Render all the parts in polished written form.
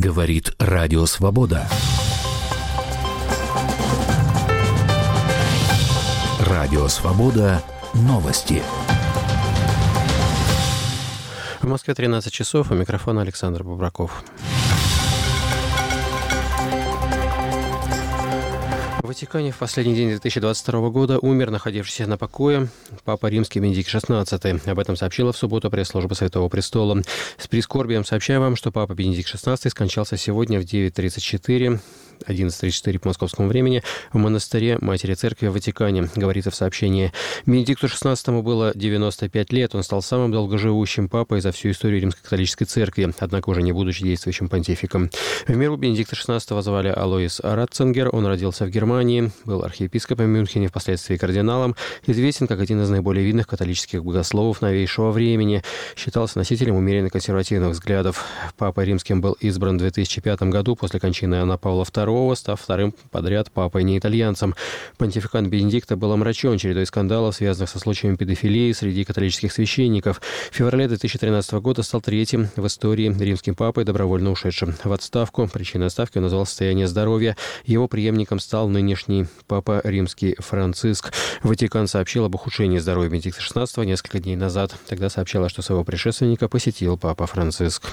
Говорит Радио Свобода. Радио Свобода. Новости. В Москве 13 часов. У микрофона Александр Бубраков. В Ватикане в последний день 2022 года умер находившийся на покое Папа Римский Бенедикт XVI. Об этом сообщила в субботу пресс-служба Святого Престола. С прискорбием сообщаю вам, что Папа Бенедикт XVI скончался сегодня в 11:34 по московскому времени в монастыре Матери Церкви в Ватикане, говорится в сообщении. Бенедикту XVI было 95 лет. Он стал самым долгоживущим папой за всю историю Римской католической церкви, однако уже не будучи действующим понтификом. В миру Бенедикта XVI звали Алоис Ратцингер. Он родился в Германии, был архиепископом в Мюнхене, впоследствии кардиналом. Известен как один из наиболее видных католических богословов новейшего времени. Считался носителем умеренно консервативных взглядов. Папой Римским был избран в 2005 году после кончины Иоанна Павла II, став вторым подряд папой не-итальянцем. Понтификат Бенедикта был омрачен чередой скандалов, связанных со случаями педофилии среди католических священников. В феврале 2013 года стал третьим в истории римским папой, добровольно ушедшим в отставку. Причиной отставки он назвал состояние здоровья. Его преемником стал нынешний папа римский Франциск. Ватикан сообщил об ухудшении здоровья Бенедикта XVI несколько дней назад. Тогда сообщалось, что своего предшественника посетил папа Франциск.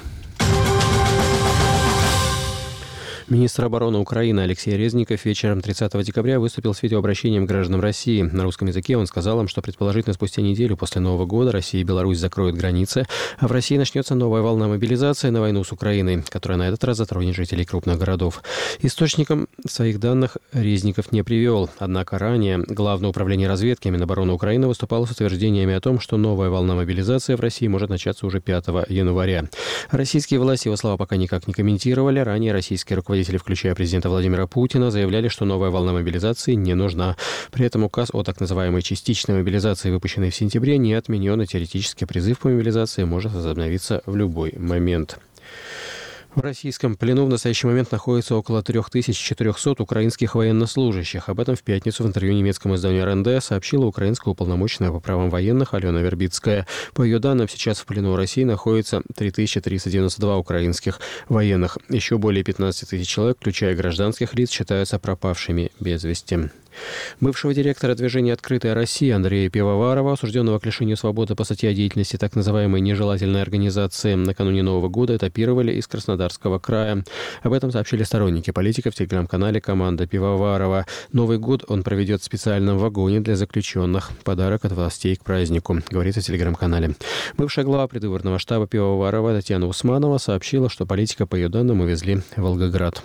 Министр обороны Украины Алексей Резников вечером 30 декабря выступил с видеообращением к гражданам России. На русском языке он сказал им, что предположительно спустя неделю после Нового года Россия и Беларусь закроют границы, а в России начнется новая волна мобилизации на войну с Украиной, которая на этот раз затронет жителей крупных городов. Источником своих данных Резников не привел. Однако ранее Главное управление разведки Минобороны Украины выступало с утверждениями о том, что новая волна мобилизации в России может начаться уже 5 января. Российские власти его слова пока никак не комментировали. Ранее российские руководители, включая президента Владимира Путина, заявляли, что новая волна мобилизации не нужна. При этом указ о так называемой частичной мобилизации, выпущенный в сентябре, не отменен, и теоретически призыв по мобилизации может возобновиться в любой момент. В российском плену в настоящий момент находится около 3400 украинских военнослужащих. Об этом в пятницу в интервью немецкому изданию РНД сообщила украинская уполномоченная по правам военных Алена Вербицкая. По ее данным, сейчас в плену России находится 3392 украинских военных. Еще более 15 тысяч человек, включая гражданских лиц, считаются пропавшими без вести. Бывшего директора движения «Открытая Россия» Андрея Пивоварова, осужденного к лишению свободы по статье о деятельности так называемой нежелательной организации, накануне Нового года этапировали из Краснодарского края. Об этом сообщили сторонники политика в телеграм-канале «Команда Пивоварова». Новый год он проведет в специальном вагоне для заключенных. Подарок от властей к празднику, говорится в телеграм-канале. Бывшая глава предвыборного штаба Пивоварова Татьяна Усманова сообщила, что политика, по ее данным, увезли в Волгоград.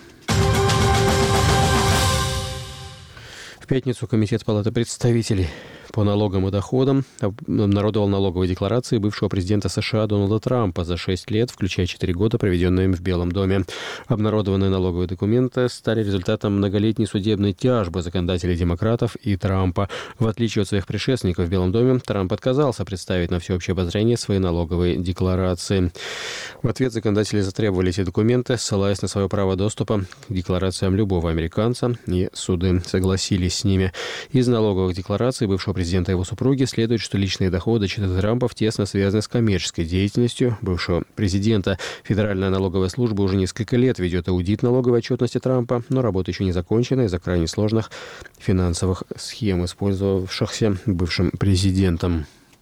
В пятницу Комитет Палаты представителей по налогам и доходам обнародовал налоговые декларации бывшего президента США Дональда Трампа за 6 лет, включая 4 года, проведенные им в Белом доме. Обнародованные налоговые документы стали результатом многолетней судебной тяжбы законодателей демократов и Трампа. В отличие от своих предшественников в Белом доме, Трамп отказался представить на всеобщее обозрение свои налоговые декларации. В ответ законодатели затребовали эти документы, ссылаясь на свое право доступа к декларациям любого американца, и суды согласились с ними. Из налоговых деклараций бывшего президента и его супруги следует, что личные доходы Трампов тесно связаны с коммерческой деятельностью бывшего президента. Федеральная налоговая служба уже несколько лет ведет аудит налоговой отчетности Трампа, но работа еще не закончена из-за крайне сложных финансовых схем, использовавшихся бывшим президентом.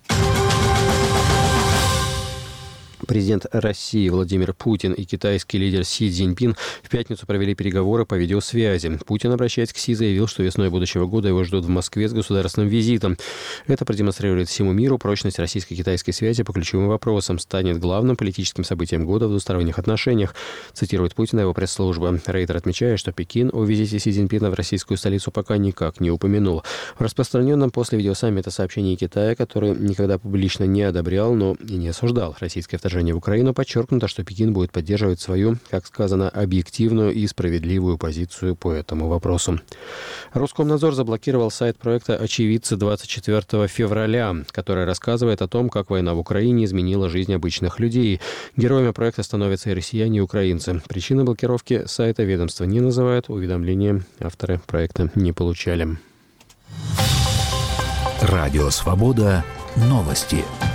Президент России Владимир Путин и китайский лидер Си Цзиньпин в пятницу провели переговоры по видеосвязи. Путин, обращаясь к Си, заявил, что весной будущего года его ждут в Москве с государственным визитом. Это продемонстрирует всему миру прочность российско-китайской связи по ключевым вопросам, станет главным политическим событием года в двусторонних отношениях, цитирует Путина его пресс-служба. Рейтер отмечает, что Пекин о визите Си Цзиньпина в российскую столицу пока никак не упомянул. В распространенном после видеосаммита сообщении Китая, который никогда публично не одобрял, но и не осуждал российское вторжение в Украину, подчеркнуто, что Пекин будет поддерживать свою, как сказано, объективную и справедливую позицию по этому вопросу. Роскомнадзор заблокировал сайт проекта «Очевидцы» 24 февраля, который рассказывает о том, как война в Украине изменила жизнь обычных людей. Героями проекта становятся и россияне, и украинцы. Причины блокировки сайта ведомства не называют, уведомления авторы проекта не получали. Радио «Свобода». Новости.